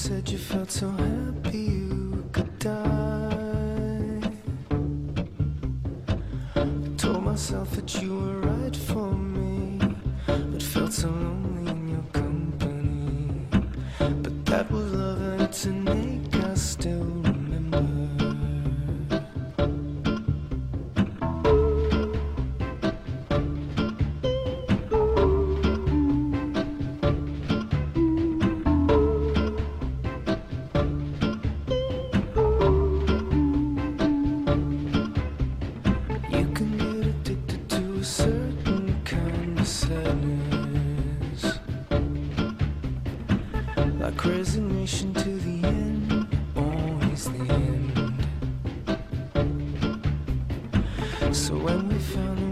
said you felt so happy you could die. I told myself that you were right for me, but felt so lonely in your company. But that was love and it's an ache I still remember. A certain kind of sadness, like resignation to the end, always the end. So when we found